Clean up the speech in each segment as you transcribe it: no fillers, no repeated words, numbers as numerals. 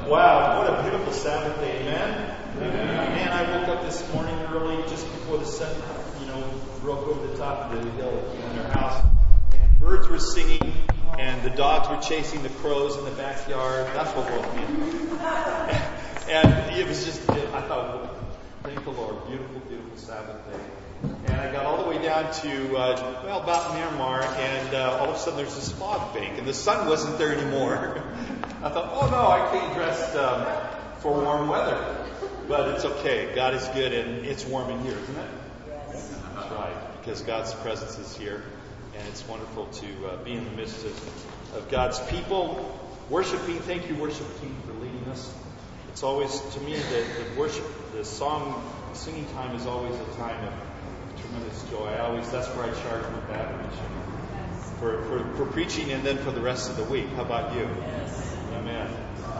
Wow, what a beautiful Sabbath day, amen? Man, I woke up this morning early, just before the sun, broke over the top of the hill in their house. And birds were singing, and the dogs were chasing the crows in the backyard. That's what woke me up. And it was just, I thought, thank the Lord, beautiful, beautiful Sabbath day. And I got all the way down to, about Myanmar, and all of a sudden there's this fog bank, and the sun wasn't there anymore. I thought, oh no, I came dressed for warm weather. But it's okay. God is good, and it's warm in here, isn't it? Yes. That's right, because God's presence is here, and it's wonderful to be in the midst of God's people, worshiping. Thank you, worship team, for leading us. It's always, to me, the worship, the singing time is always a time of tremendous joy. That's where I charge my batteries for preaching and then for the rest of the week. How about you? Yes. Amen.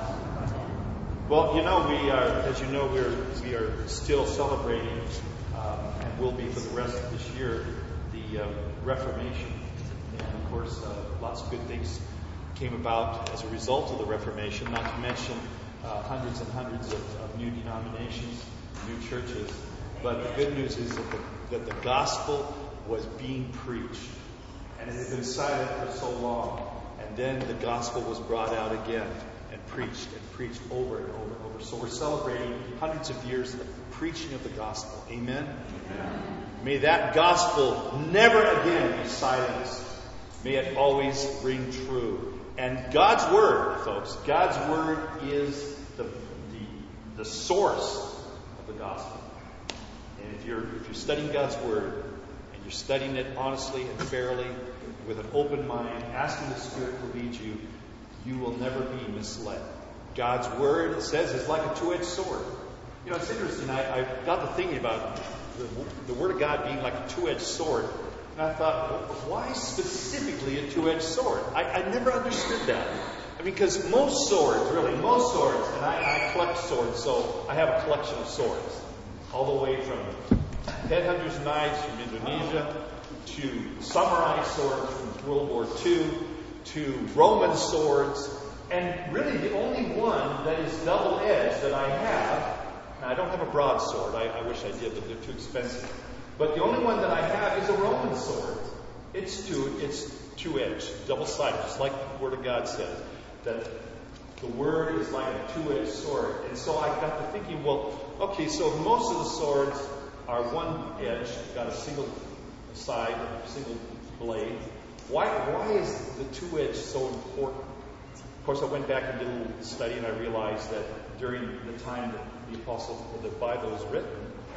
Well, we are, as you know, we are still celebrating, and will be for the rest of this year, the Reformation. And of course, lots of good things came about as a result of the Reformation, not to mention hundreds and hundreds of new denominations, new churches. But the good news is that the gospel was being preached. And it had been silent for so long. And then the gospel was brought out again and preached over and over and over. So we're celebrating hundreds of years of preaching of the gospel. Amen? Amen. May that gospel never again be silenced. May it always ring true. And God's word, folks, God's word is the source of the gospel. And if you're studying God's word, and you're studying it honestly and fairly, with an open mind, asking the Spirit to lead you, you will never be misled. God's word, it says, is like a two-edged sword. It's interesting. I got to thinking about the word of God being like a two-edged sword. And I thought, why specifically a two-edged sword? I never understood that. Because most swords, and I collect swords, so I have a collection of swords. All the way from headhunters' knives from Indonesia, to samurai swords from World War II, to Roman swords, and really the only one that is double-edged that I have, now I don't have a broadsword, I wish I did, but they're too expensive. But the only one that I have is a Roman sword. It's two-edged, double-sided, just like the Word of God says, that the Word is like a two-edged sword. And so I got to thinking, okay, so most of the swords are one edge, got a single side, a single blade. Why is the two-edge so important? Of course, I went back and did a little study, and I realized that during the time that the Bible was written,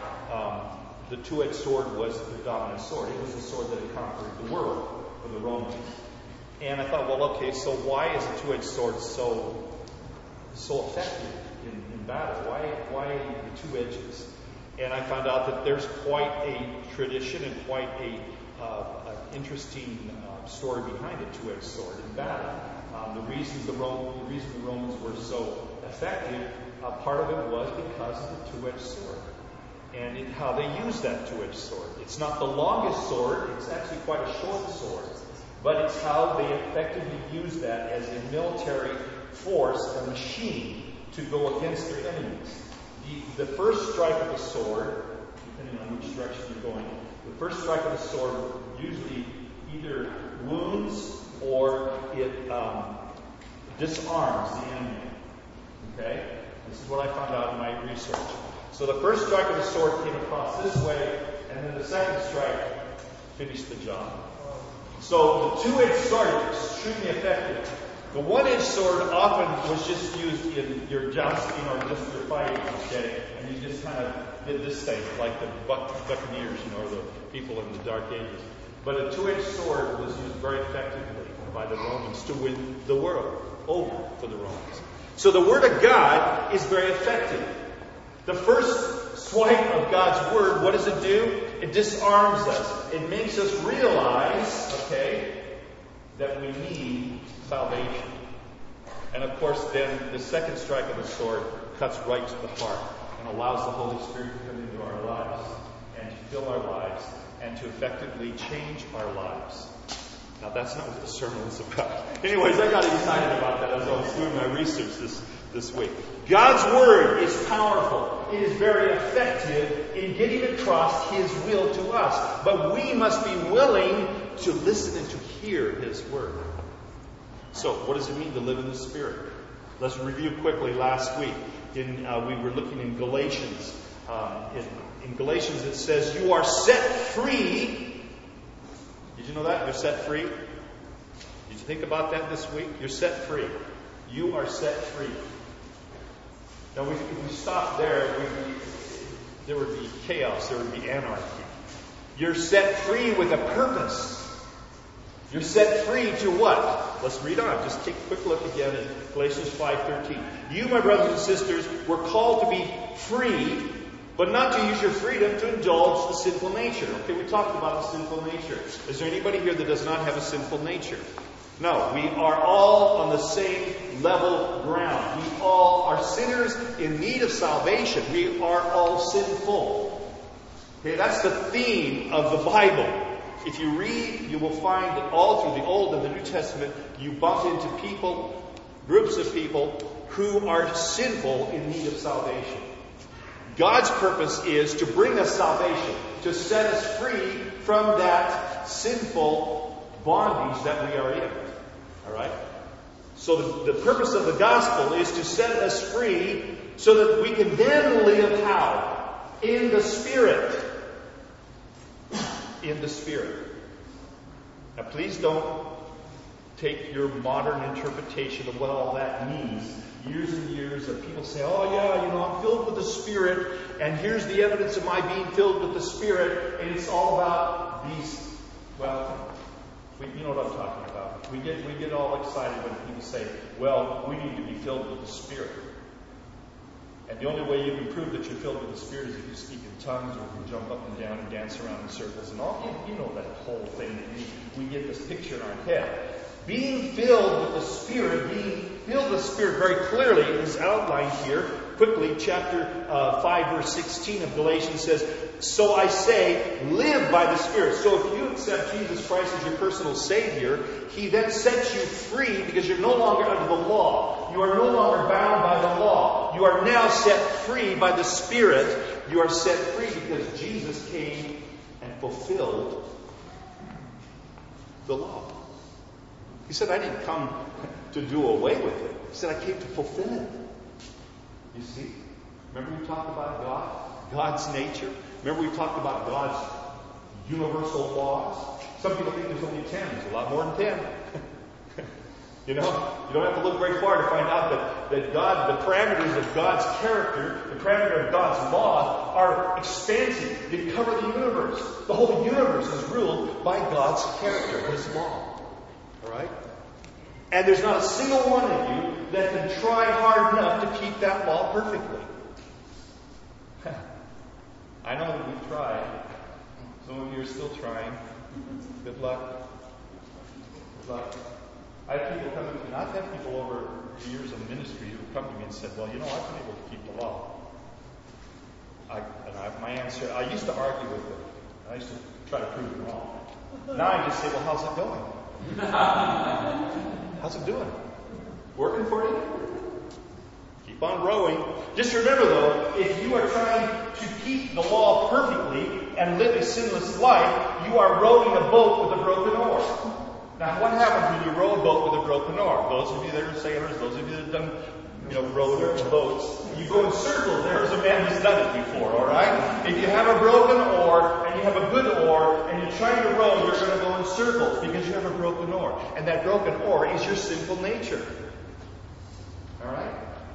the two-edged sword was the dominant sword. It was the sword that had conquered the world for the Romans. And I thought, okay, so why is a two-edged sword so effective in battle? Why the two edges? And I found out that there's quite a tradition and quite an interesting story behind a two-edged sword in battle. The reason the Romans were so effective, part of it was because of the two-edged sword and how they used that two-edged sword. It's not the longest sword; it's actually quite a short sword, but it's how they effectively used that as a military force, a machine to go against their enemies. The first strike of the sword, depending on which direction you're going, the first strike of the sword usually either wounds or it disarms the enemy. Okay? This is what I found out in my research. So the first strike of the sword came across this way, and then the second strike finished the job. So the two-edged sword is extremely effective. The one-edged sword often was just used in your jousting or just your fighting, okay? And you just kind of did this thing, like the buccaneers, or the people in the Dark Ages. But a two-edged sword was used very effectively by the Romans to win the world over for the Romans. So the Word of God is very effective. The first swipe of God's Word, what does it do? It disarms us. It makes us realize, that we need salvation. And of course, then the second strike of the sword cuts right to the heart and allows the Holy Spirit to come into our lives and to fill our lives and to effectively change our lives. Now, that's not what the sermon was about. Anyways, I got excited about that as I was doing my research this week. God's Word is powerful. It is very effective in getting across His will to us. But we must be willing to listen and to hear His Word. So, what does it mean to live in the Spirit? Let's review quickly last week. We were looking in Galatians. In Galatians it says, you are set free. Did you know that? You're set free. Did you think about that this week? You're set free. You are set free. Now, if we stop there, there would be chaos. There would be anarchy. You're set free with a purpose. You're set free to what? Let's read on. Just take a quick look again at Galatians 5:13. You, my brothers and sisters, were called to be free, but not to use your freedom to indulge the sinful nature. Okay, we talked about the sinful nature. Is there anybody here that does not have a sinful nature? No, we are all on the same level ground. We all are sinners in need of salvation. We are all sinful. Okay, that's the theme of the Bible. If you read, you will find that all through the Old and the New Testament, you bump into people, groups of people, who are sinful in need of salvation. God's purpose is to bring us salvation, to set us free from that sinful bondage that we are in. All right? So the purpose of the gospel is to set us free so that we can then live how? In the Spirit. In the Spirit. Now, please don't take your modern interpretation of what all that means. Years and years of people say, oh yeah, I'm filled with the Spirit, and here's the evidence of my being filled with the Spirit, and it's all about these, you know what I'm talking about. We get all excited when people say, well, we need to be filled with the Spirit. And the only way you can prove that you're filled with the Spirit is if you speak in tongues, or if you jump up and down and dance around in circles and all. You know that whole thing that we get this picture in our head. Being filled with the Spirit, very clearly is outlined here. Quickly, chapter 5, verse 16 of Galatians says, so I say, live by the Spirit. So if you accept Jesus Christ as your personal Savior, He then sets you free because you're no longer under the law. You are no longer bound by the law. You are now set free by the Spirit. You are set free because Jesus came and fulfilled the law. He said, I didn't come to do away with it. He said, I came to fulfill it. You see? Remember we talked about God? God's nature? Remember we talked about God's universal laws? Some people think there's only 10. There's a lot more than 10. You don't have to look very far to find out that God, the parameters of God's character, the parameter of God's law are expansive. They cover the universe. The whole universe is ruled by God's character, His law. All right? And there's not a single one of you that can try hard enough to keep that law perfectly. I know that we've tried. Some of you are still trying. Good luck. Good luck. I have people come to me, and I've had people over years of ministry who come to me and said, well, I've been able to keep the law. My answer, I used to argue with them. I used to try to prove them wrong. Now I just say, well, how's it going? How's it doing? Working for you? Keep on rowing. Just remember, though, if you are trying to keep the law perfectly and live a sinless life, you are rowing a boat with a broken oar. Now, what happens when you row a boat with a broken oar? Those of you that are sailors, those of you that have done, rowed boats, you go in circles. There's a man who's done it before, all right? If you have a broken oar and you have a good oar and you're trying to row, you're going to go in circles because you have a broken oar. And that broken oar is your sinful nature. All right?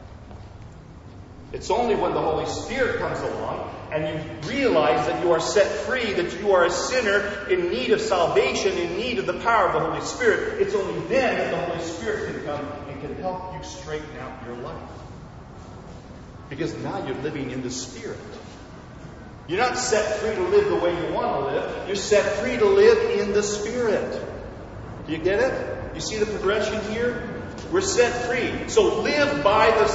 It's only when the Holy Spirit comes along and you realize that you are set free, that you are a sinner in need of salvation, in need of the power of the Holy Spirit. It's only then that the Holy Spirit can come and can help you straighten out your life. Because now you're living in the Spirit. You're not set free to live the way you want to live. You're set free to live in the Spirit. Do you get it? You see the progression here? We're set free. So live by the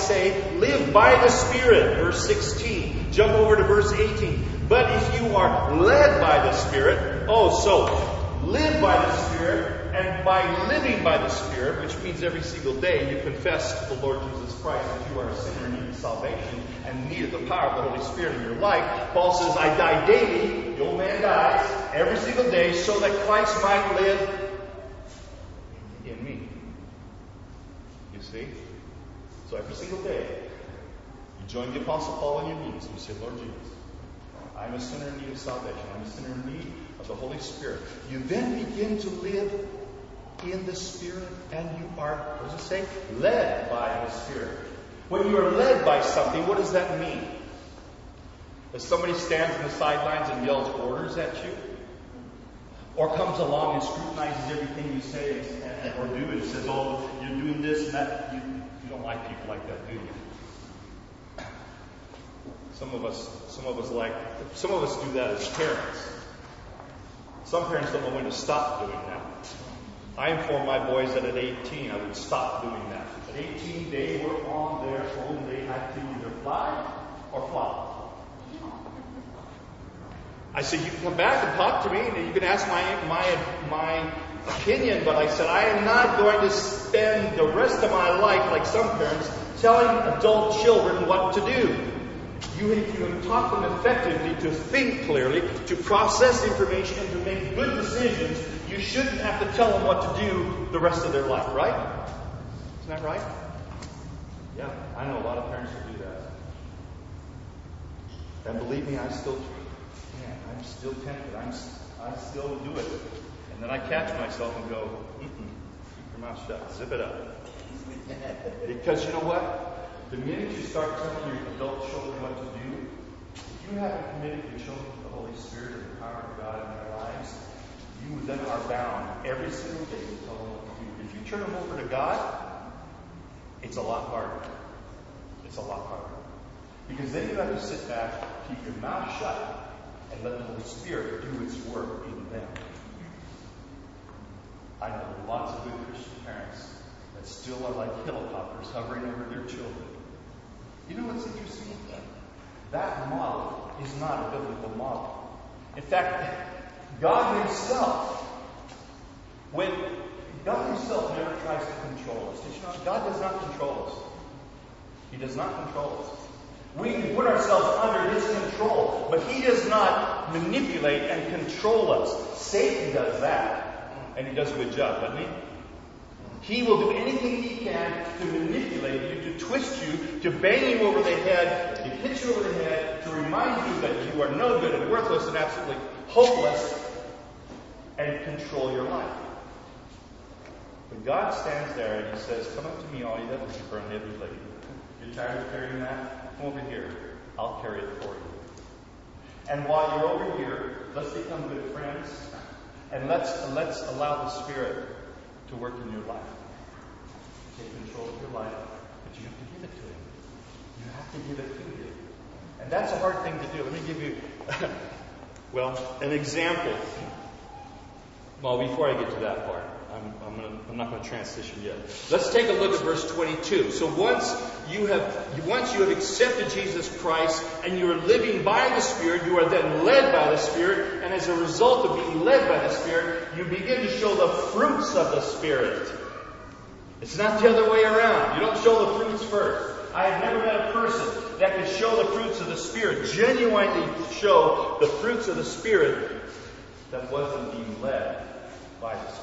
Spirit. Verse 16. Jump over to verse 18. But if you are led by the Spirit, live by the Spirit, And by living by the Spirit, which means every single day you confess to the Lord Jesus Christ that you are a sinner in need of salvation and need the power of the Holy Spirit in your life, Paul says, I die daily, the old man dies, every single day, so that Christ might live in me. You see? So every single day, you join the Apostle Paul on your knees and you say, Lord Jesus, I'm a sinner in need of salvation. I'm a sinner in need of the Holy Spirit. You then begin to live in the Spirit, and you are, what does it say? Led by the Spirit. When you are led by something, what does that mean? If somebody stands on the sidelines and yells orders at you, or comes along and scrutinizes everything you say or do and says, oh, you're doing this and that, you don't like people like that, do you? Some of us do that as parents. Some parents don't know when to stop doing that. I informed my boys that at 18 I would stop doing that. At 18 they were on their own. They had to either fly or flop. I said, you can come back and talk to me and you can ask my opinion, but I said, I am not going to spend the rest of my life like some parents telling adult children what to do. If you taught them effectively to think clearly, to process information, and to make good decisions, you shouldn't have to tell them what to do the rest of their life, right? Isn't that right? Yeah, I know a lot of parents who do that. And believe me, I'm still tempted. I still do it. And then I catch myself and go, keep your mouth shut, zip it up. Because you know what? The minute you start telling your adult children what to do, if you haven't committed your children to the Holy Spirit and the power of God in their lives, you then are bound every single day to tell them what to do. If you turn them over to God, it's a lot harder. It's a lot harder. Because then you have to sit back, keep your mouth shut, and let the Holy Spirit do its work in them. I know lots of good Christian parents that still are like helicopters hovering over their children. You know what's interesting? That model is not a biblical model. In fact, God Himself never tries to control us. Did you know God does not control us? He does not control us. We can put ourselves under His control, but He does not manipulate and control us. Satan does that, and he does a good job, doesn't he? He will do anything he can to manipulate you, to twist you, to bang you over the head, to hit you over the head, to remind you that you are no good and worthless and absolutely hopeless, and control your life. But God stands there and He says, come up to me, all you that are heavy laden. You're tired of carrying that? Come over here. I'll carry it for you. And while you're over here, let's become good friends, and let's allow the Spirit to work in your life. Take control of your life, but you have to give it to Him. You have to give it to Him. And that's a hard thing to do. Let me give you, an example. Well, before I get to that part, I'm not going to transition yet. Let's take a look at verse 22. So once you have accepted Jesus Christ and you are living by the Spirit, you are then led by the Spirit, and as a result of being led by the Spirit, you begin to show the fruits of the Spirit. It's not the other way around. You don't show the fruits first. I have never met a person that can show the fruits of the Spirit, genuinely show the fruits of the Spirit, that wasn't being led by the Spirit.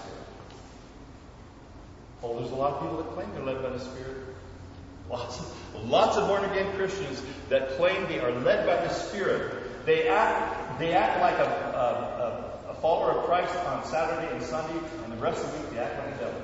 Oh, there's a lot of people that claim they're led by the Spirit. Lots of born-again Christians that claim they are led by the Spirit. They act like a follower of Christ on Saturday and Sunday, and the rest of the week they act like a devil.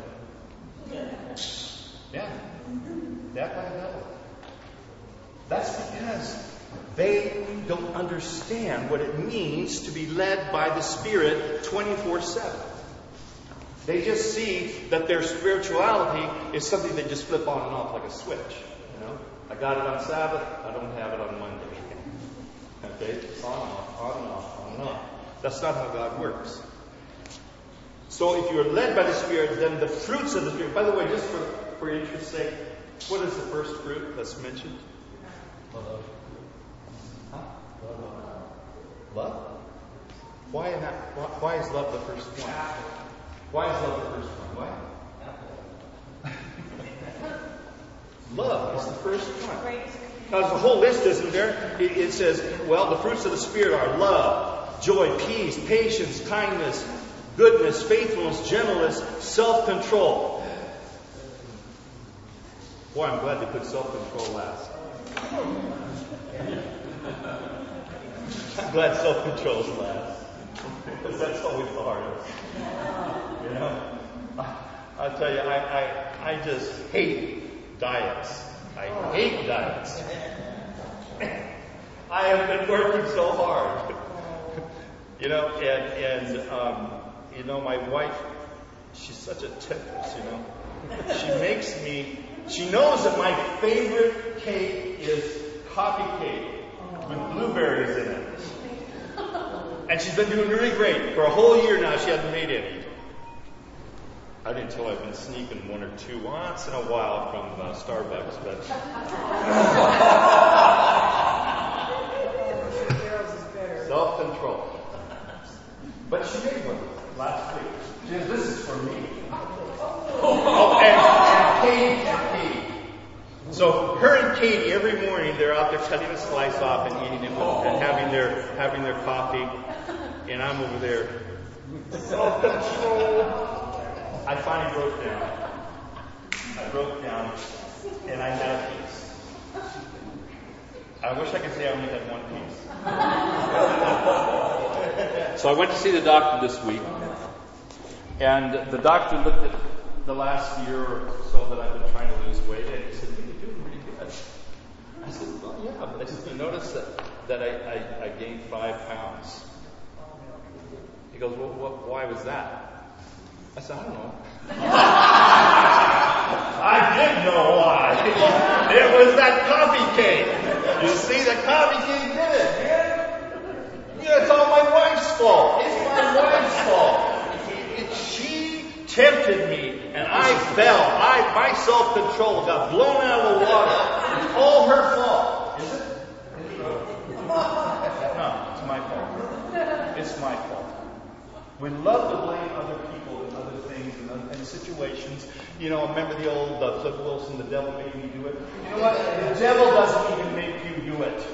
Yeah. They act like a devil. That's because they don't understand what it means to be led by the Spirit 24/7. They just see that their spirituality is something they just flip on and off like a switch. You know, I got it on Sabbath, I don't have it on Monday. Okay, it's on and off, on and off, on and off. That's not how God works. So if you're led by the Spirit, then the fruits of the Spirit. By the way, just for interest's sake, what is the first fruit that's mentioned? Love. Huh? Love. Why is love the first one? Why is love the first one? Why? Love is the first one. Now, there's a whole list, isn't there? It says, well, the fruits of the Spirit are love, joy, peace, patience, kindness, goodness, faithfulness, gentleness, self-control. Boy, I'm glad they put self-control last. I'm glad self-control is last. Because that's always the hardest. You know? I'll tell you, I just hate diets. I hate diets. I have been working so hard. You know, you know, my wife, she's such a temptress, you know. She makes me, she knows that my favorite cake is coffee cake with blueberries in it. And she's been doing really great. For a whole year now, she hasn't made any. I didn't tell her I've been sneaking one or two once in a while from Starbucks, but... Self-control. But she made one last week. She says, this is for me. Oh, and Katie. So her and Katie, every morning, they're out there cutting a slice off and eating it and having their coffee. And I'm over there. Self-control. I finally broke down. And I had a piece. I wish I could say I only had one piece. So I went to see the doctor this week. And the doctor looked at the last year or so that I've been trying to lose weight, and he said, you're doing pretty good. I said, well, yeah, but I just noticed that I gained 5 pounds. He goes, well, why was that? I said, I don't know. I did know why. It was that coffee cake. You see, the coffee cake did it, man. Yeah, it's all my wife's fault. It's my wife's fault. She tempted me, and I fell. My self-control got blown out of the water. It's all her fault. Is it? No, it's my fault. It's my fault. We love to blame other people and other things and situations. You know, remember the old Flip Wilson, the devil made me do it? You know what? The devil doesn't even make you do it.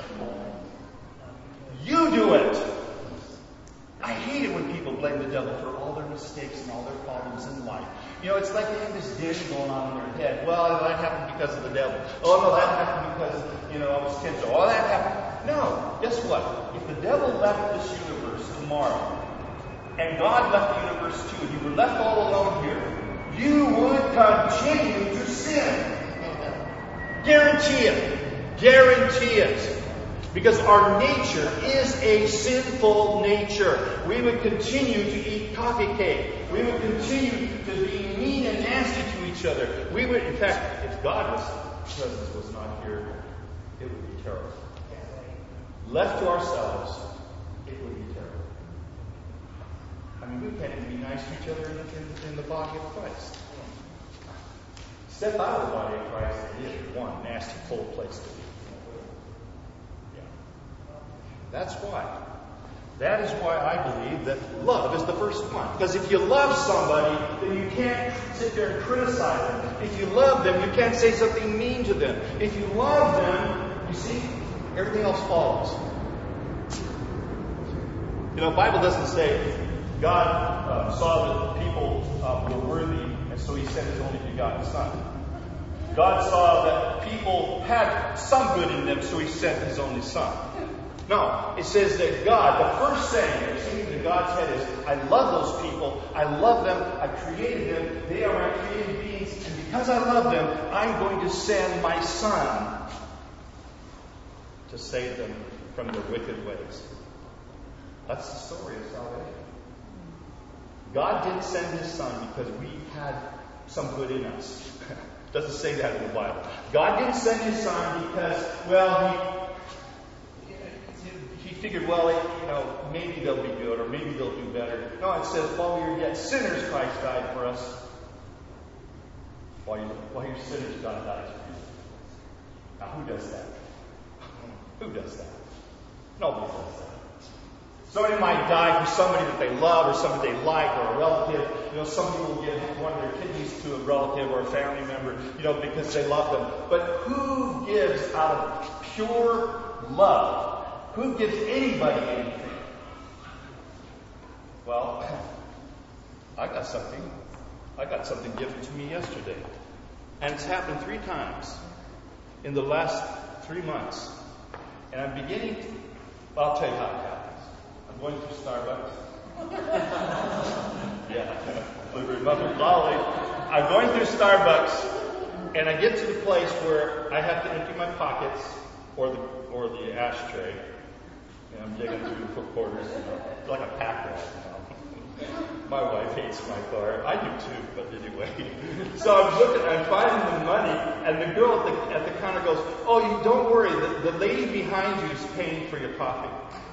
You do it. I hate it when people blame the devil for all their mistakes and all their problems in life. You know, it's like they have this dish going on in their head. Well, that happened because of the devil. Oh, no, that happened because, you know, I was tempted. Oh, that happened. No. Guess what? If the devil left this universe tomorrow, and God left the universe too, and you were left all alone here, you would continue to sin. Guarantee it. Guarantee it. Because our nature is a sinful nature. We would continue to eat coffee cake. We would continue to be mean and nasty to each other. We would, in fact, if God's presence was not here, it would be terrible. Left to ourselves, it would be terrible. I mean, we can't even be nice to each other in the body of Christ. Step out of the body of Christ, and it is one nasty, cold place to be. Yeah. That's why. That is why I believe that love is the first one. Because if you love somebody, then you can't sit there and criticize them. If you love them, you can't say something mean to them. If you love them, you see, everything else follows. You know, the Bible doesn't say God saw that people were worthy, and so He sent His only begotten Son. God saw that people had some good in them, so He sent His only Son. No, it says that God, the first saying that came into God's head is, I love those people, I love them, I created them, they are my created beings, and because I love them, I'm going to send my Son to save them from their wicked ways. That's the story of salvation. God didn't send His Son because we had some good in us. It doesn't say that in the Bible. God didn't send His Son because, well, He figured, well, you know, maybe they'll be good or maybe they'll do better. No, it says, while we were yet sinners, Christ died for us. While you're sinners, God dies for you. Now, who does that? Who does that? Nobody does that. Somebody might die for somebody that they love or somebody they like or a relative. Some people will give one of their kidneys to a relative or a family member, because they love them. But who gives out of pure love? Who gives anybody anything? Well, I got something given to me yesterday. And it's happened 3 times in the last 3 months. And I'm beginning to, I'll tell you how it happens. I'm going through Starbucks. Yeah, Blueberry Muffin Lolly. I'm going through Starbucks, and I get to the place where I have to empty my pockets or the ashtray. I'm digging through the quarters, like a pack rat. My wife hates my car. I do too, but anyway. So I'm finding the money, and the girl at the counter goes, "Oh, you don't worry. The lady behind you is paying for your coffee."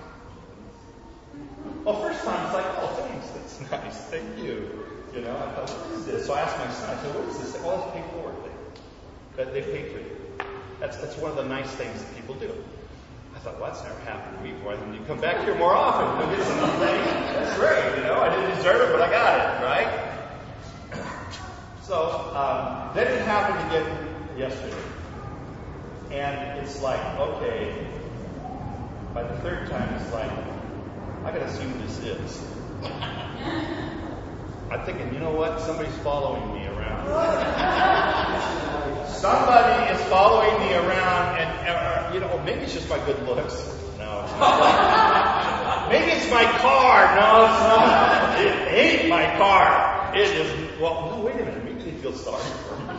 Well, first time it's like, "Oh, thanks. That's nice. Thank you." I thought, "What is this?" So I asked my son. I said, "What is this?" "Well, it's a pay forward thing. That they pay for you." That's one of the nice things that people do. I thought, well, that's never happened to me before. I need to come back here more often. You'll get some things. That's great, I didn't deserve it, but I got it, right? So, then it happened again yesterday. And it's like, okay, by the 3rd time, it's like, I gotta see who this is. I'm thinking, you know what? Somebody's following me around. Somebody is following me around, and maybe it's just my good looks. No, it's not. Maybe it's my car. No, it's not. It ain't my car. It is. Well, no, wait a minute. Maybe they feel sorry for me.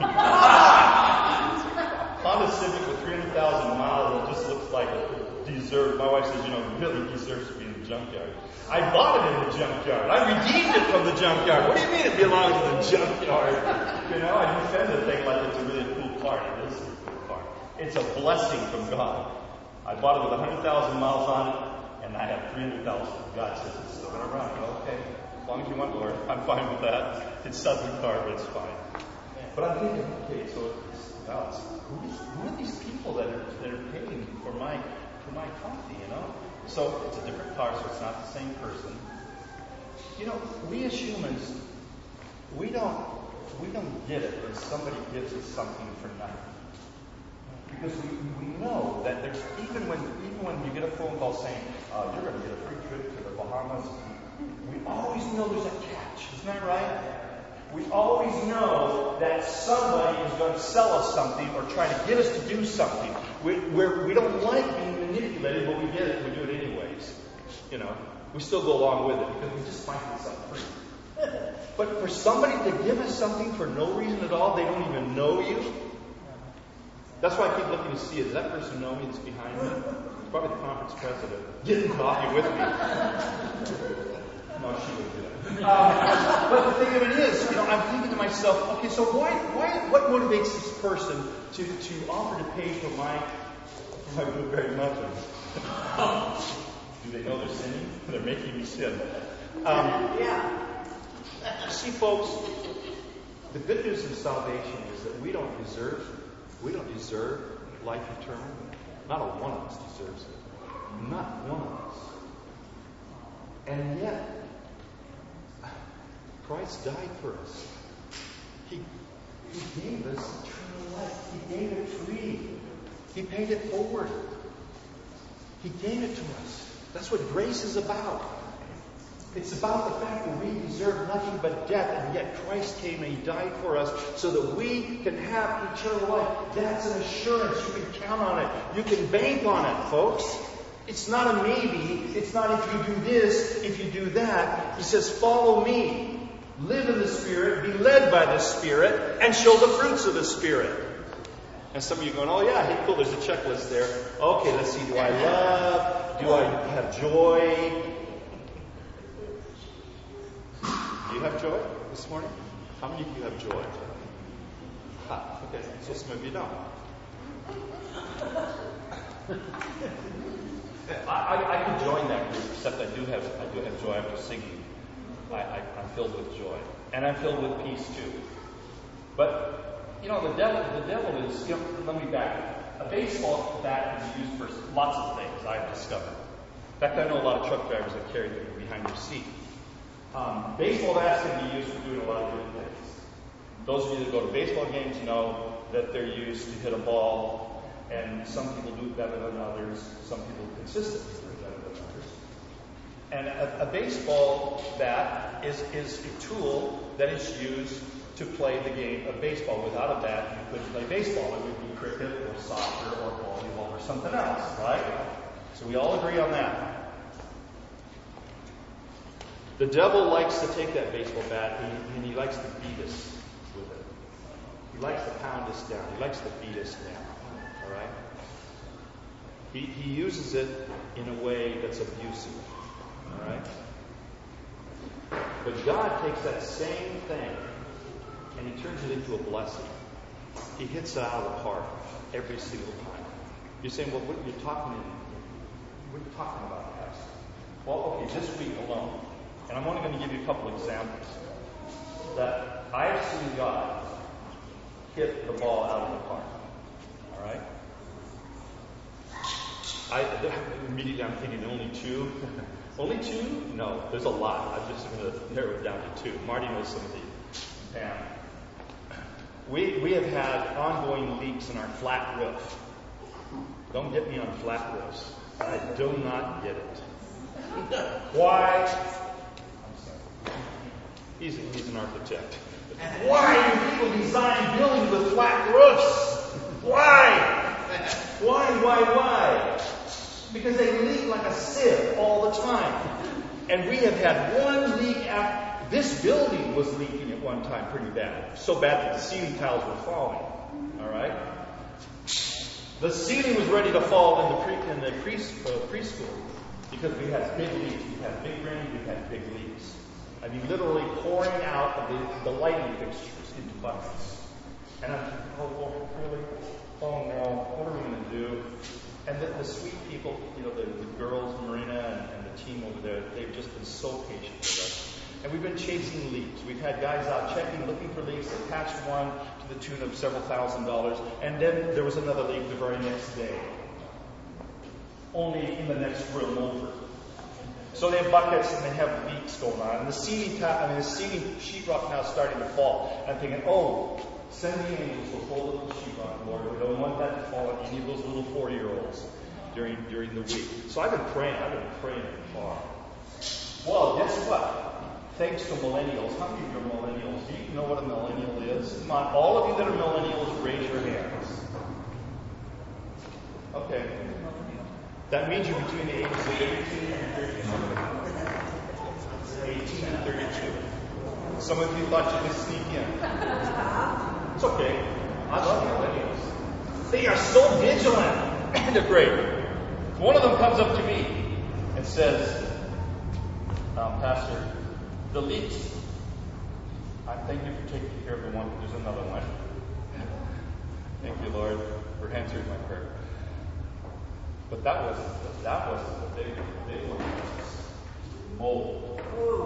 Honda Civic with 300,000 miles. It just looks like it deserves. My wife says, it really deserves to be in the junkyard. I bought it in the junkyard. I redeemed it from the junkyard. What do you mean it belongs to the junkyard? I defend the thing like it's a really cool car. It is a cool car. It's a blessing from God. I bought it with 100,000 miles on it, and I have 300,000. God says it's still going to run. Okay, as long as you want, Lord, I'm fine with that. It's a ugly car, but it's fine. But I'm thinking, okay, so who are these people that are paying for my coffee? So it's a different car, so it's not the same person. We as humans, we don't get it when somebody gives us something for nothing. Because we know that there's even when you get a phone call saying you're going to get a free trip to the Bahamas, we always know there's a catch. Isn't that right? We always know that somebody is going to sell us something or try to get us to do something. We don't like being manipulated, but we get it. We do it anyways. We still go along with it because we just find it something free. But for somebody to give us something for no reason at all, they don't even know you. That's why I keep looking to see, does that person know me that's behind me? It's probably the conference president getting coffee with me. No, she wouldn't do that. But the thing of it is, I'm thinking to myself, okay, so what motivates this person to offer to pay for my blueberry muffins? Do they know they're sinning? They're making me sin. See, folks, the good news of salvation is that we don't deserve life eternal. Not a one of us deserves it. Not one of us. And yet, Christ died for us. He gave us eternal life. He gave it free. He paid it forward. He gave it to us. That's what grace is about. It's about the fact that we deserve nothing but death, and yet Christ came and He died for us so that we can have eternal life. That's an assurance. You can count on it. You can bank on it, folks. It's not a maybe. It's not if you do this, if you do that. He says, follow me. Live in the Spirit, be led by the Spirit, and show the fruits of the Spirit. And some of you are going, oh yeah, hey, cool, there's a checklist there. Okay, let's see, do I love? Do I have joy? Do you have joy this morning? How many of you have joy? Okay, so some of you don't. I can join that group, except I do have joy after singing. I'm filled with joy. And I'm filled with peace too. But, the devil is, let me back up. A baseball bat is used for lots of things, I've discovered. In fact, I know a lot of truck drivers that carry them behind their seat. Baseball bats can be used for doing a lot of different things. Those of you that go to baseball games know that they're used to hit a ball, and some people do it better than others. Some people consistently do it better than others. And a baseball bat is a tool that is used to play the game of baseball. Without a bat, you couldn't play baseball. It would be cricket or soccer or volleyball or something else, right? So we all agree on that. The devil likes to take that baseball bat and he likes to beat us with it. He likes to pound us down. He likes to beat us down. All right? He uses it in a way that's abusive. All right? But God takes that same thing and He turns it into a blessing. He hits it out of the park every single time. You're saying, well, what are you talking about, Pastor? Well, okay, this week alone, and I'm only going to give you a couple examples that I've seen God hit the ball out of the park. All right? Immediately I'm thinking only two. Only two? No, there's a lot. I'm just going to narrow it down to two. Marty knows some of these. Pam. We have had ongoing leaks in our flat roof. Don't get me on flat roofs. I do not get it. Why? I'm sorry. He's an architect. Why do people design buildings with flat roofs? Why? Why? Because they leak like a sieve all the time. And we have had one leak after. This building was leaking at one time pretty bad. So bad that the ceiling tiles were falling. All right? The ceiling was ready to fall in the preschool because we had big leaks. We had big rain. We had big leaks. I mean, literally pouring out of the lighting fixtures into buckets. And I'm thinking, oh, really? Oh, no. What are we going to do? And the sweet people, the girls, Marina and the team over there, they've just been so patient with us. And we've been chasing leaks. We've had guys out checking, looking for leaks. They patched one to the tune of several $1,000s. And then there was another leak the very next day. Only in the next room over. So they have buckets and they have leaks going on. And the ceiling sheetrock now is starting to fall. And I'm thinking, send the angels to hold up the sheetrock, Lord. We don't want that to fall on any of those little 4-year-olds during the week. So I've been praying hard. Well, guess what? Thanks to millennials. How many of you are millennials? Do you know what a millennial is? Come on, all of you that are millennials, raise your hands. Okay. That means you're between the ages of 18 and 32. 18 and 32. Some of you thought you could sneak in. It's okay. I love millennials. They are so vigilant. They're great. One of them comes up to me and says, Pastor, the leaks. I thank you for taking care of the one. There's another one. Thank you, Lord, for answering my prayer. But that wasn't the big one. Mold.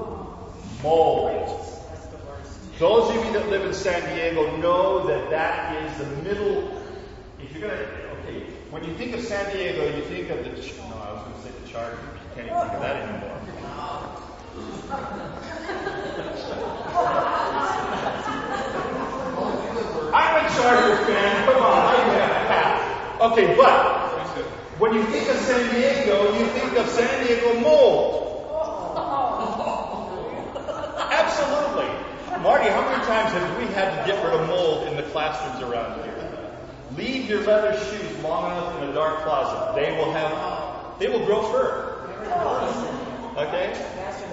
That's the worst. Those of you that live in San Diego know that is the middle. If you're when you think of San Diego, you think of I was going to say the Chargers. You can't even think of that anymore. I'm a Chargers fan. Come on, okay, but when you think of San Diego, you think of San Diego mold. Absolutely. Marty, how many times have we had to get rid of mold in the classrooms around here? Leave your leather shoes long enough in a dark closet. They will grow fur. Okay?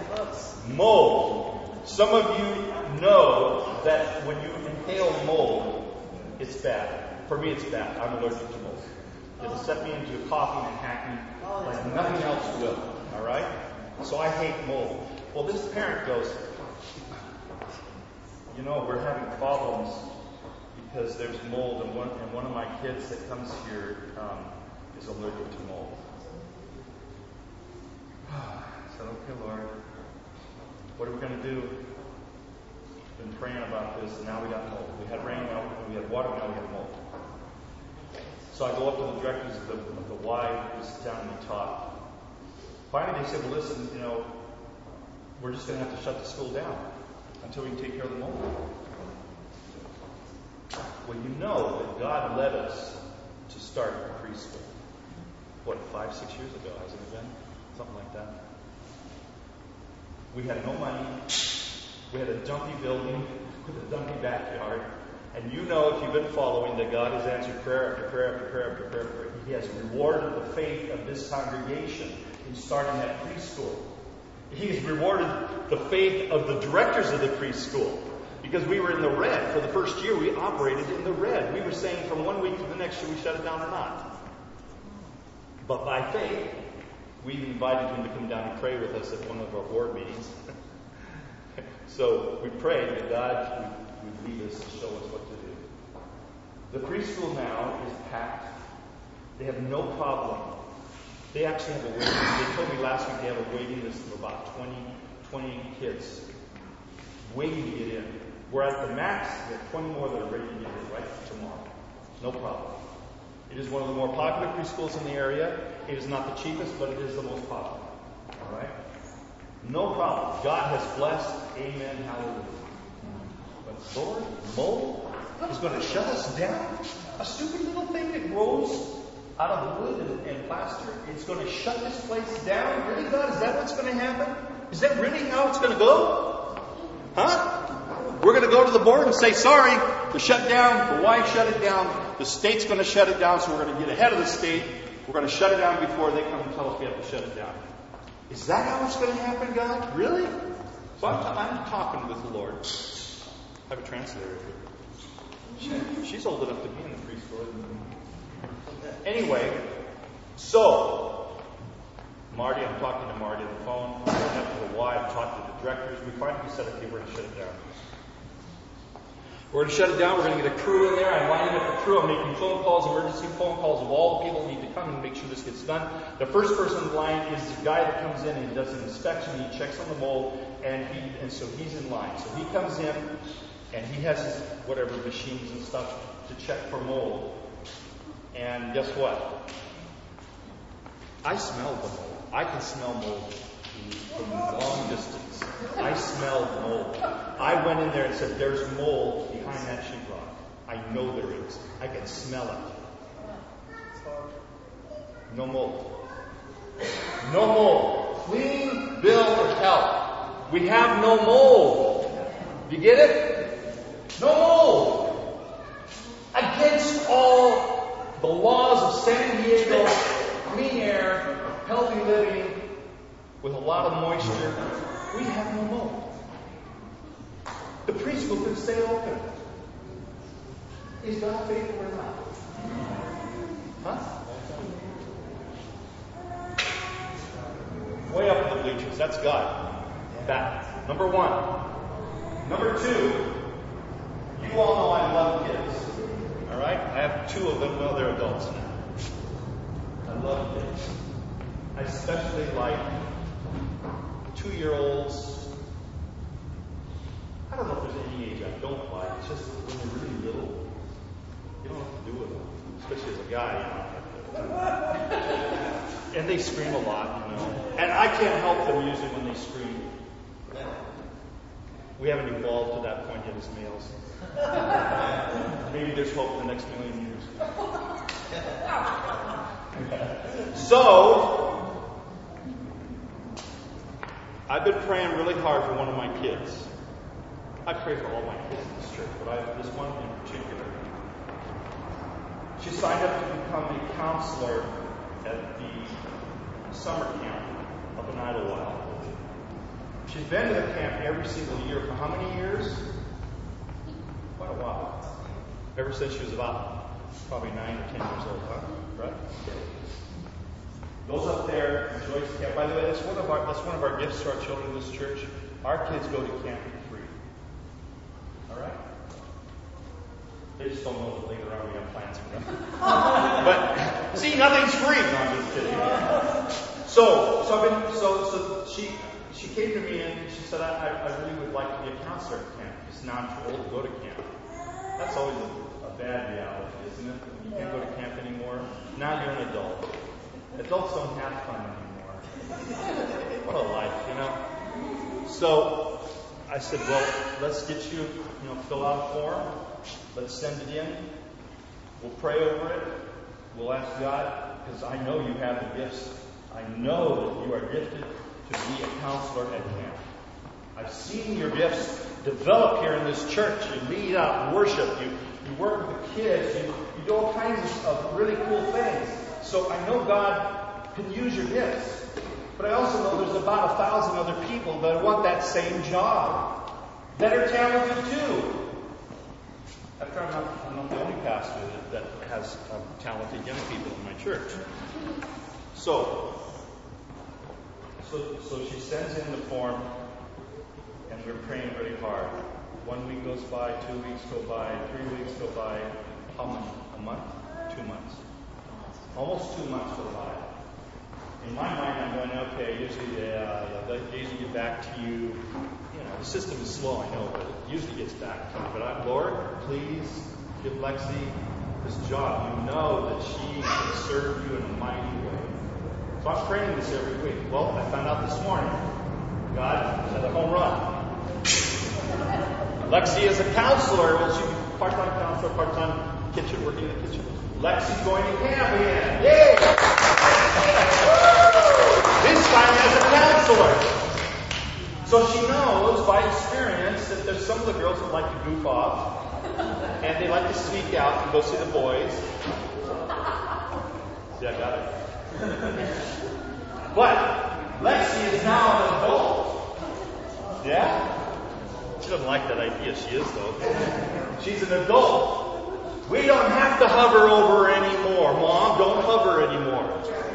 Mold. Some of you know that when you inhale mold, it's bad. For me, it's bad. I'm allergic to mold. It'll set me into coughing and hacking like nothing else will. All right? So I hate mold. Well, this parent goes, we're having problems because there's mold, and one of my kids that comes here is allergic to mold. I said, okay, Lord, what are we going to do? Been praying about this, and now we got mold. We had rain, now we had water, now we have mold. So I go up to the directors of the Y, who's down in the top, Finally, they said, well, listen, we're just going to have to shut the school down until we can take care of the mold. Well, you know that God led us to start a preschool. What, 5, 6 years ago, hasn't it been? Something like that. We had no money. We had a dumpy building with a dumpy backyard. And you know, if you've been following, that God has answered prayer after prayer after prayer after prayer after prayer. He has rewarded the faith of this congregation in starting that preschool. He has rewarded the faith of the directors of the preschool. Because we were in the red. For the first year, we operated in the red. We were saying from one week to the next, should we shut it down or not? But by faith, we invited him to come down and pray with us at one of our board meetings. So we prayed that God would lead us and show us what to do. The preschool now is packed. They have no problem. They actually have a waiting list. They told me last week they have a waiting list of about 20 kids waiting to get in. We're at the max. We have 20 more that are ready to get in right tomorrow. No problem. It is one of the more popular preschools in the area. It is not the cheapest, but it is the most popular. All right? No problem. God has blessed. Amen. Hallelujah. But Lord, mold is going to shut us down? A stupid little thing that grows out of wood and plaster. It's going to shut this place down? Really, God? Is that what's going to happen? Is that really how it's going to go? Huh? We're going to go to the board and say, sorry, the shut down. The wife shut it down. The state's going to shut it down, so we're going to get ahead of the state. We're going to shut it down before they come and tell us we have to shut it down. Is that how it's going to happen, God? Really? So I'm talking with the Lord. I have a translator here. She's old enough to be in the preschool. Anyway, so Marty, I'm talking to Marty on the phone. I went up to the Y, I talked to the directors. We finally said, okay, we're going to shut it down. We're going to shut it down. We're going to get a crew in there. I'm lining up the crew. I'm making phone calls, emergency phone calls of all the people who need to come and make sure this gets done. The first person in line is the guy that comes in and he does an inspection. He checks on the mold, and so he's in line. So he comes in, and he has his whatever machines and stuff to check for mold. And guess what? I smelled the mold. I can smell mold from long distance. I smelled mold. I went in there and said, there's mold behind that sheetrock. I know there is. I can smell it. No mold. No mold. Clean bill of health. We have no mold. You get it? No mold. Against all the laws of San Diego, clean air, healthy living, with a lot of moisture, we have no mold. The preschool could stay open. Is God faithful or not? Huh? Way up in the bleachers. That's God. That. Number one. Number two, you all know I love kids. All right? I have 2 of them. Well, they're adults now. I love kids. I especially like 2-year-olds. I don't know if there's any age I don't like. It's just when they're really little, you don't know what to do with them. Especially as a guy, And they scream a lot, And I can't help them usually when they scream. We haven't evolved to that point yet as males. Maybe there's hope in the next million years. So, I've been praying really hard for one of my kids. I pray for all my kids in this church, but this one in particular. She signed up to become a counselor at the summer camp up in Idlewild. She's been to the camp every single year for how many years? Quite a while. Ever since she was about probably 9 or 10 years old, huh? Right? Goes up there, enjoys the camp. By the way, that's one of our gifts to our children in this church. Our kids go to camp for free. All right? They just don't know that later on we have plans for them. But see, nothing's free. No, I'm just kidding. So she came to me and she said, I really would like to be a counselor at camp. Because now I'm too old to go to camp. That's always a bad reality, isn't it? You can't go to camp anymore. Now you're an adult. Adults don't have fun anymore. What a life, you know. So I said, well, let's get you, fill out a form. Let's send it in. We'll pray over it. We'll ask God, because I know you have the gifts. I know that you are gifted to be a counselor at camp. I've seen your gifts develop here in this church. You lead out worship. You work with the kids. You do all kinds of really cool things. So I know God can use your gifts. But I also know there's about 1,000 other people that want that same job, that are talented too. After I'm not the only pastor that has talented young people in my church. So she sends in the form, and we're praying very hard. 1 week goes by, 2 weeks go by, 3 weeks go by. How many? A month? 2 months. Almost 2 months go by. In my mind, I'm going, okay, usually they usually get back to you. The system is slow, I know, but it usually gets back to me. But Lord, please give Lexi this job. You know that she can serve you in a mighty way. So I'm praying this every week. Well, I found out this morning, God had a home run. Lexi is a counselor. Well, she's part-time counselor, part-time kitchen, working in the kitchen. Lexi's going to camp again. Yay! This time as a counselor. So she knows by experience that there's some of the girls that like to goof off, and they like to sneak out and go see the boys. Yeah, I got it. But Lexi is now an adult. Yeah? She doesn't like that idea. She is, though. She's an adult. We don't have to hover over her anymore. Mom, don't hover anymore.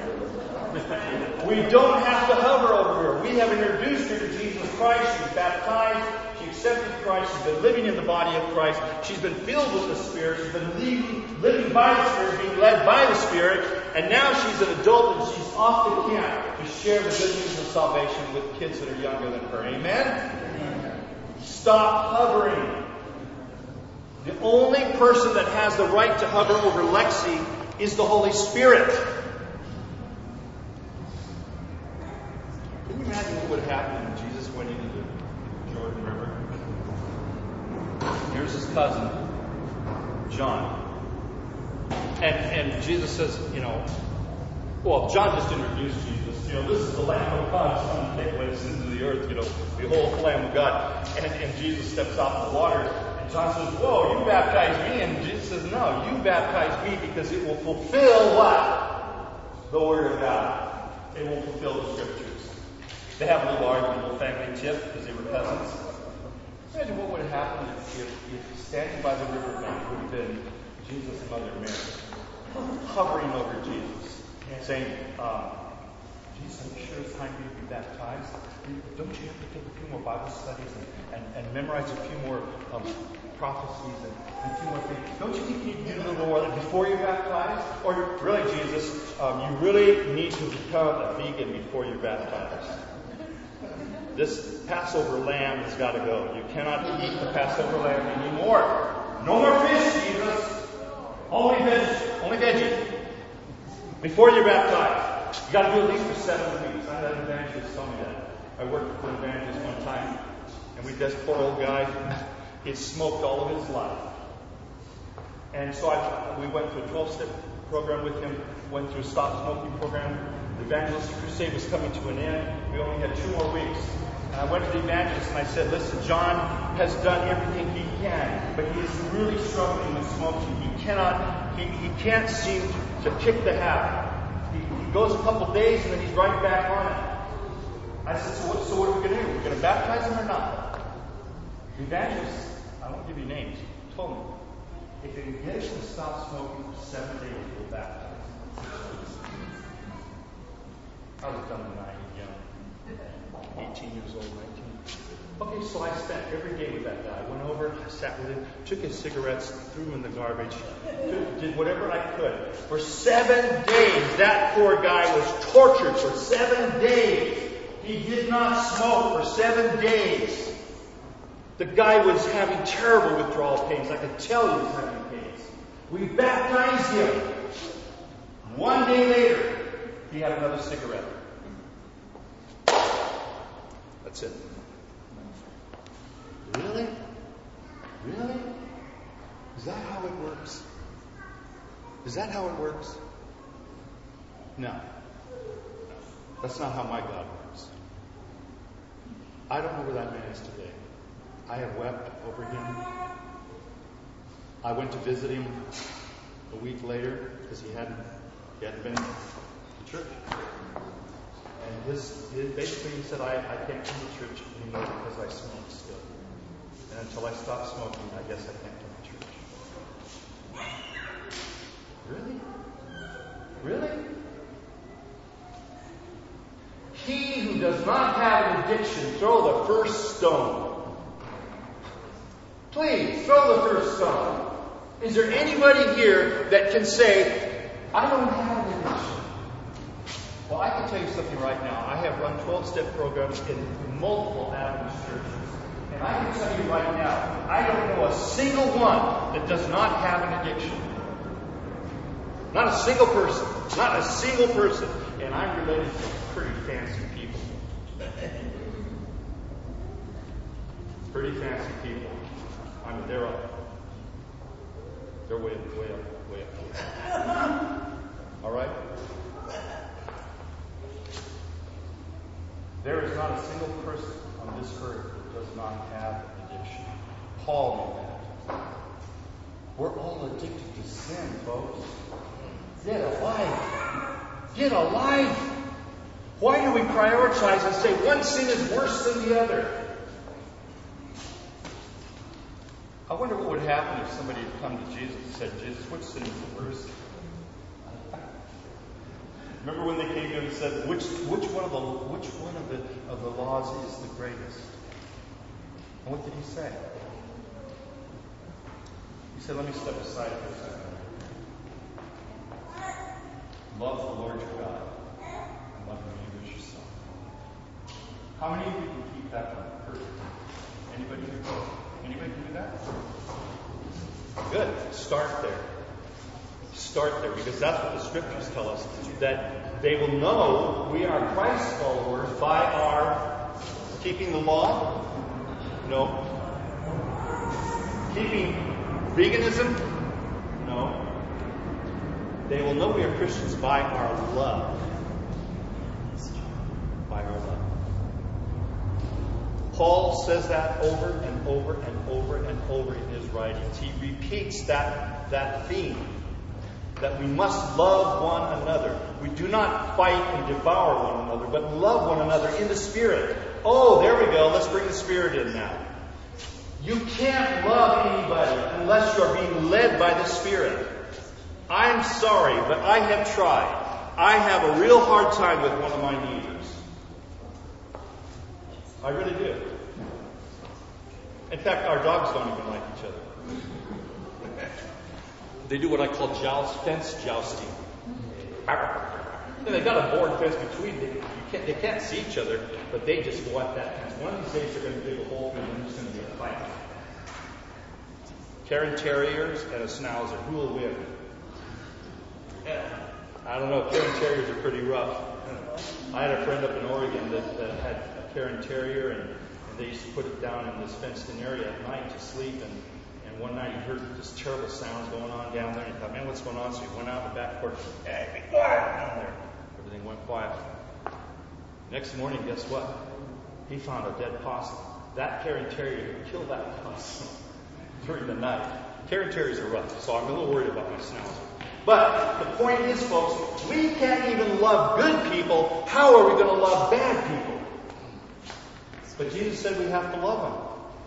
We don't have to hover over her. We have introduced her to Jesus Christ. She's baptized. She accepted Christ. She's been living in the body of Christ. She's been filled with the Spirit. She's been living by the Spirit, being led by the Spirit. And now she's an adult and she's off to camp to share the good news of salvation with kids that are younger than her. Amen? Stop hovering. The only person that has the right to hover over Lexi is the Holy Spirit. Can you imagine what would happen when Jesus went into the Jordan River? Here's his cousin, John. And Jesus says, John just introduced Jesus. This is the Lamb of God who's come to take away the sins of the earth. Behold the Lamb of God. And Jesus steps off the water. And John says, whoa, you baptize me. And Jesus says, no, you baptize me because it will fulfill what? The Word of God. It will fulfill the Scriptures. They have a little argument, a little family tiff, because they were cousins. Imagine what would have happened if standing by the riverbank would have been Jesus' mother Mary, hovering over Jesus, saying, Jesus, are you sure it's time for you to be baptized? Don't you have to take a few more Bible studies and memorize a few more prophecies and a few more things? Don't you think you need to do a little more before you're baptized? Or really, Jesus, you really need to become a vegan before you're baptized. This Passover lamb has got to go. You cannot eat the Passover lamb anymore. No more fish, Jesus. Only veggie. Before you're baptized. You got to do at least for 7 weeks. I had an evangelist tell me that. I worked with an evangelist one time, and this poor old guy, he smoked all of his life. And so we went through a 12-step program with him, went through a stop smoking program. The evangelistic crusade was coming to an end. We only had 2 more weeks. And I went to the evangelist and I said, listen, John has done everything he can, but he is really struggling with smoking. He can't seem to kick the habit. He goes a couple days and then he's right back on it. I said, so what are we going to do? We're going to baptize him or not? The evangelist, I won't give you names, told me, if they can get him to stop smoking for 7 days, we'll baptize him. I was done when I was young, 18 years old, 19. Okay, so I spent every day with that guy. I went over, I sat with him, took his cigarettes, threw them in the garbage, did whatever I could. For 7 days, that poor guy was tortured for 7 days. He did not smoke for 7 days. The guy was having terrible withdrawal pains. I could tell he was having pains. We baptized him. 1 day later, he had another cigarette. That's it. Really? Really? Is that how it works? Is that how it works? No. That's not how my God works. I don't know where that man is today. I have wept over him. I went to visit him a week later because he hadn't been to church. And basically he said, I can't come to church anymore because I smoke still. And until I stop smoking, I guess I can't come to church. Really? Really? He who does not have an addiction, throw the first stone. Please, throw the first stone. Is there anybody here that can say, I don't have an addiction? Well, I can tell you something right now. I have run 12-step programs in multiple Adventist churches. And I can tell you right now, I don't know a single one that does not have an addiction. Not a single person. Not a single person. And I'm related to pretty fancy people. Pretty fancy people. I mean, they're up. They're way up. All right? There is not a single person on this earth that does not have addiction. Paul knew that. We're all addicted to sin, folks. Get a life. Get a life. Why do we prioritize and say one sin is worse than the other? I wonder what would happen if somebody had come to Jesus and said, Jesus, which sin is the worst? Remember when they came to him and said, which one of the laws is the greatest? And what did he say? He said, let me step aside for a second. Love the Lord your God and love your neighbor as yourself. How many of you can keep that one perfect? Anybody can do that? Good. Start there. Start there, because that's what the scriptures tell us, that they will know we are Christ followers by our keeping the law. No. Keeping veganism. No. They will know we are Christians by our love. By our love. Paul says that over and over and over and over in his writings. He repeats that theme, that we must love one another. We do not fight and devour one another, but love one another in the Spirit. Oh, there we go. Let's bring the Spirit in now. You can't love anybody unless you are being led by the Spirit. I'm sorry, but I have tried. I have a real hard time with one of my neighbors. I really do. In fact, our dogs don't even like each other. They do what I call fence jousting. And they got a board fence between them. They can't see each other, but they just go at that fence. One of these days they're going to dig a hole through and there's going to be a fight. Cairn Terriers and a Schnauzer. Who will win? I don't know. Cairn Terriers are pretty rough. I had a friend up in Oregon that had a Cairn Terrier, and they used to put it down in this fenced-in area at night to sleep. And one night he heard this terrible sounds going on down there, and he thought, man, what's going on? So he went out the back porch and said, hey, be quiet down there. Everything went quiet. Next morning, guess what? He found a dead possum. That Cairn Terrier killed that possum during the night. Cairn Terriers are rough, so I'm a little worried about my Schnauzer. But the point is, folks, we can't even love good people. How are we going to love bad people? But Jesus said we have to love them.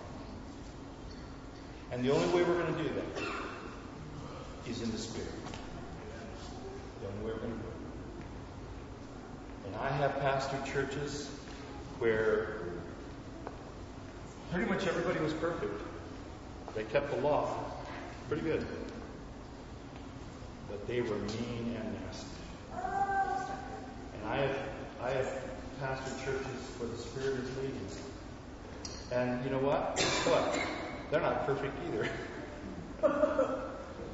And the only way we're going to do that is in the Spirit. The only way we're going to do it. And I have pastored churches where pretty much everybody was perfect. They kept the law pretty good. But they were mean and nasty. And I have pastored churches where the Spirit is leading. And you know what? Guess what? They're not perfect either.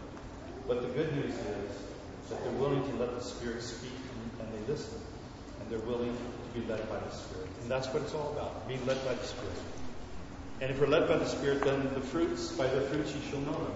But the good news is that they're willing to let the Spirit speak, and they listen. And they're willing to be led by the Spirit. And that's what it's all about, being led by the Spirit. And if we're led by the Spirit, then the fruits, by their fruits you shall know them.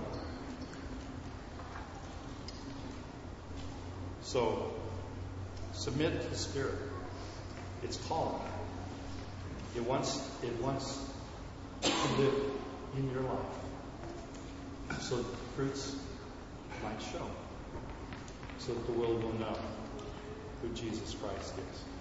So, submit to the Spirit. It's calling. It wants to live in your life, so that the fruits might show, so that the world will know who Jesus Christ is.